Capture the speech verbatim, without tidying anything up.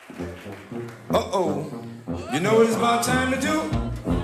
Uh-oh. You know what it's about time to do?